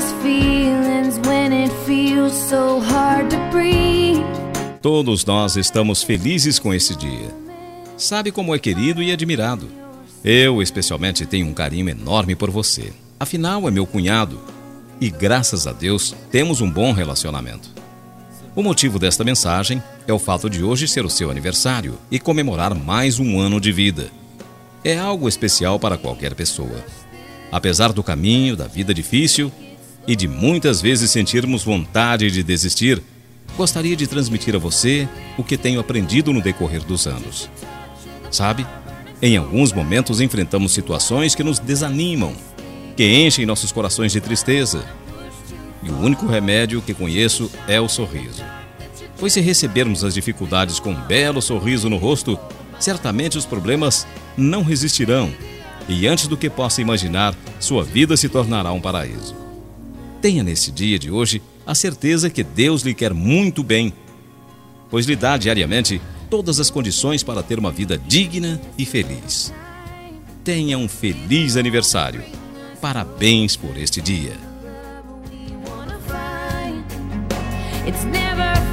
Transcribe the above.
those feelings when it feels so hard to breathe. Todos nós estamos felizes com esse dia. Sabe como é querido e admirado. Eu, especialmente, tenho um carinho enorme por você. Afinal, é meu cunhado. E, graças a Deus, temos um bom relacionamento. O motivo desta mensagem é o fato de hoje ser o seu aniversário e comemorar mais um ano de vida. É algo especial para qualquer pessoa. Apesar do caminho, da vida difícil e de muitas vezes sentirmos vontade de desistir, gostaria de transmitir a você o que tenho aprendido no decorrer dos anos. Sabe, em alguns momentos enfrentamos situações que nos desanimam, que enchem nossos corações de tristeza. E o único remédio que conheço é o sorriso. Pois se recebermos as dificuldades com um belo sorriso no rosto, certamente os problemas não resistirão. E antes do que possa imaginar, sua vida se tornará um paraíso. Tenha nesse dia de hoje a certeza que Deus lhe quer muito bem, pois lhe dá diariamente todas as condições para ter uma vida digna e feliz. Tenha um feliz aniversário. Parabéns por este dia. It's never